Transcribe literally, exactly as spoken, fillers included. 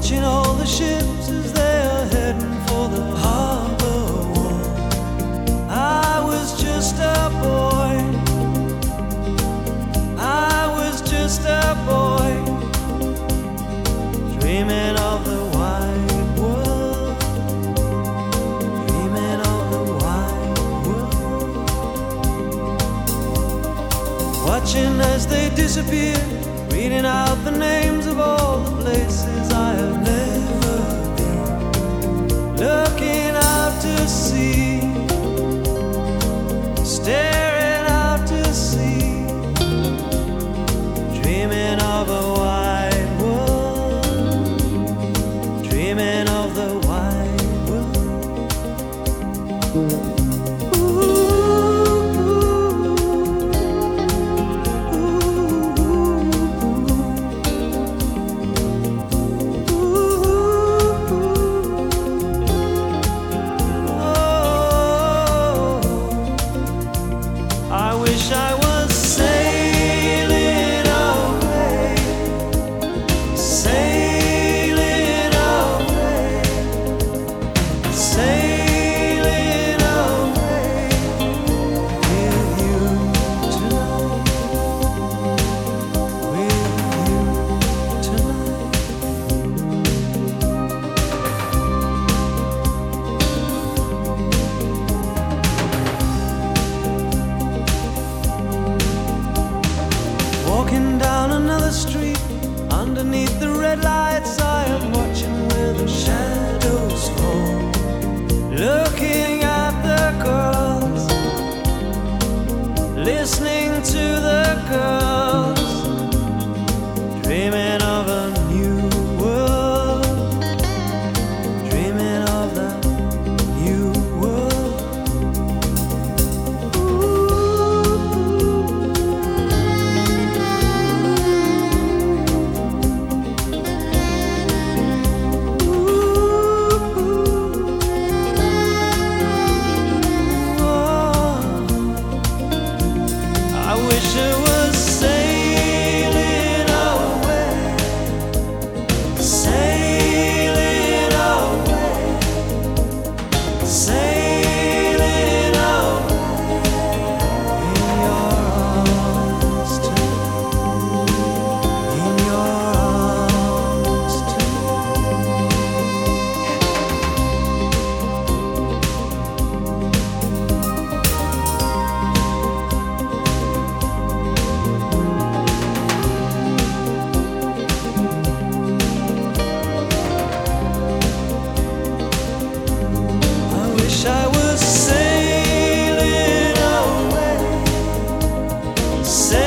watching all the ships as they are heading for the harbor wall. I was just a boy, I was just a boy, dreaming of the wide world, dreaming of the wide world. Watching as they disappear, reading out the names of all the places I have never been, looking out to sea, staring out to sea, dreaming of a wide world, dreaming of the wide world. Walking down another street, underneath the red lights, I am watching where the shadows fall, looking at the girls, listening to the girls, dreaming of a new world, dreaming of the new world. I wish it was sailing away, sailing away, sailing away in your arms tonight, in your arms I was sailing away, sailing